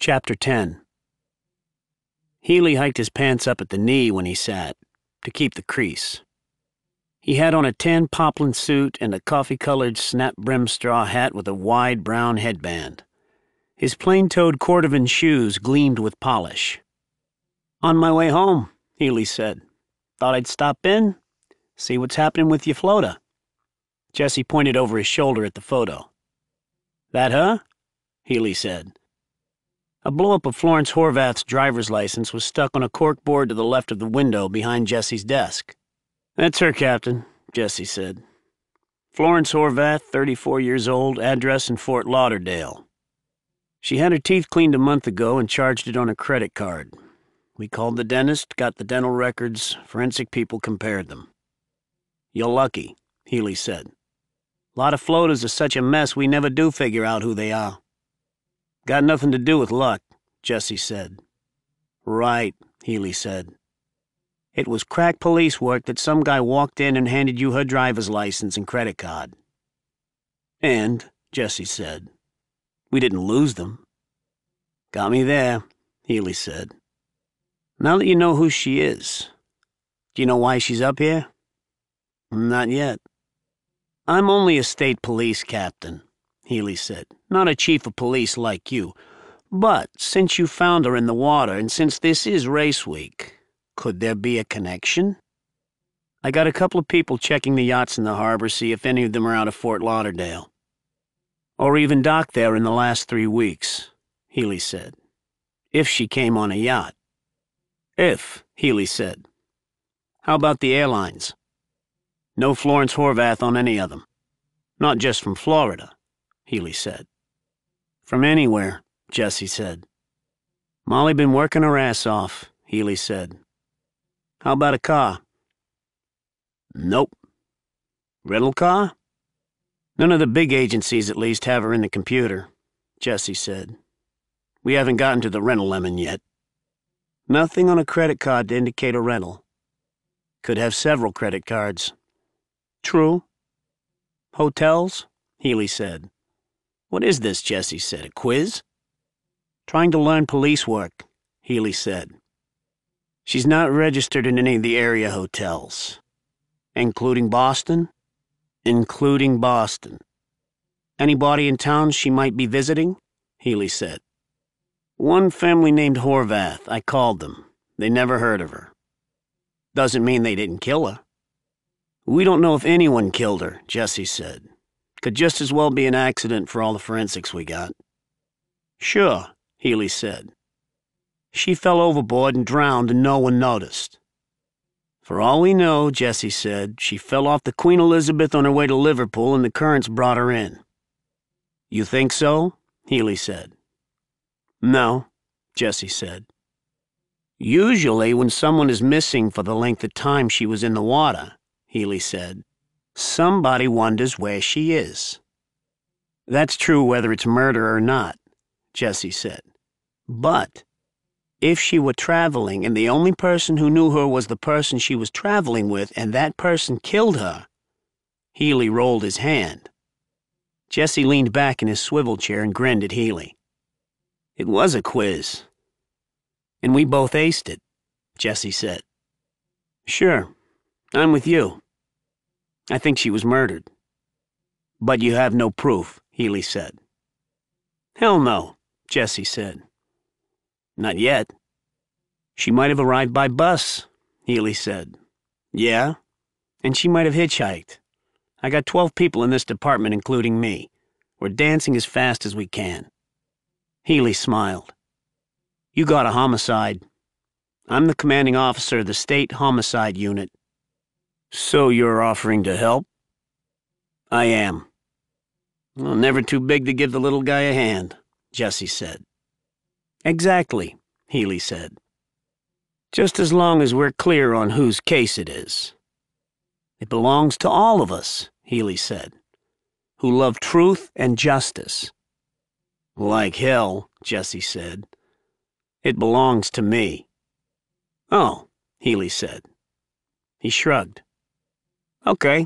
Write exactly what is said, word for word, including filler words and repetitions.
Chapter ten. Healy hiked his pants up at the knee when he sat, to keep the crease. He had on a tan poplin suit and a coffee-colored snap-brim straw hat with a wide brown headband. His plain-toed cordovan shoes gleamed with polish. "On my way home," Healy said. "Thought I'd stop in, see what's happening with your floater." Jesse pointed over his shoulder at the photo. "That her?" Healy said. A blow-up of Florence Horvath's driver's license was stuck on a corkboard to the left of the window behind Jesse's desk. "That's her, Captain," Jesse said. "Florence Horvath, thirty-four years old, address in Fort Lauderdale. She had her teeth cleaned a month ago and charged it on a credit card. We called the dentist, got the dental records, forensic people compared them." "You're lucky," Healy said. "A lot of floaters are such a mess we never do figure out who they are." "Got nothing to do with luck," Jesse said. "Right," Healy said. "It was crack police work that some guy walked in and handed you her driver's license and credit card." "And," Jesse said, "we didn't lose them." "Got me there," Healy said. "Now that you know who she is, do you know why she's up here?" "Not yet." "I'm only a state police captain," Healy said, "not a chief of police like you. But since you found her in the water, and since this is race week, could there be a connection? I got a couple of people checking the yachts in the harbor, see if any of them are out of Fort Lauderdale. Or even docked there in the last three weeks, Healy said. If she came on a yacht. If, Healy said. How about the airlines? No Florence Horvath on any of them. Not just from Florida, Healy said. From anywhere, Jesse said. Molly been working her ass off, Healy said. How about a car? Nope. Rental car? None of the big agencies at least have her in the computer, Jesse said. We haven't gotten to the rental lemon yet. Nothing on a credit card to indicate a rental. Could have several credit cards. True. Hotels? Healy said. What is this, Jesse said, a quiz? Trying to learn police work, Healy said. She's not registered in any of the area hotels. Including Boston? Including Boston. Anybody in town she might be visiting? Healy said. One family named Horvath. I called them. They never heard of her. Doesn't mean they didn't kill her. We don't know if anyone killed her, Jesse said. Could just as well be an accident for all the forensics we got. Sure, Healy said. She fell overboard and drowned and no one noticed. For all we know, Jesse said, she fell off the Queen Elizabeth on her way to Liverpool and the currents brought her in. You think so? Healy said. No, Jesse said. Usually when someone is missing for the length of time she was in the water, Healy said, somebody wonders where she is. That's true whether it's murder or not, Jesse said. But if she were traveling and the only person who knew her was the person she was traveling with and that person killed her, Healy rolled his hand. Jesse leaned back in his swivel chair and grinned at Healy. It was a quiz. And we both aced it, Jesse said. Sure, I'm with you. I think she was murdered. But you have no proof, Healy said. Hell no, Jesse said. Not yet. She might have arrived by bus, Healy said. Yeah, and she might have hitchhiked. I got twelve people in this department, including me. We're dancing as fast as we can. Healy smiled. You got a homicide. I'm the commanding officer of the State Homicide Unit. So you're offering to help? I am. Well, never too big to give the little guy a hand, Jesse said. Exactly, Healy said. Just as long as we're clear on whose case it is. It belongs to all of us, Healy said, who love truth and justice. Like hell, Jesse said. It belongs to me. Oh, Healy said. He shrugged. Okay.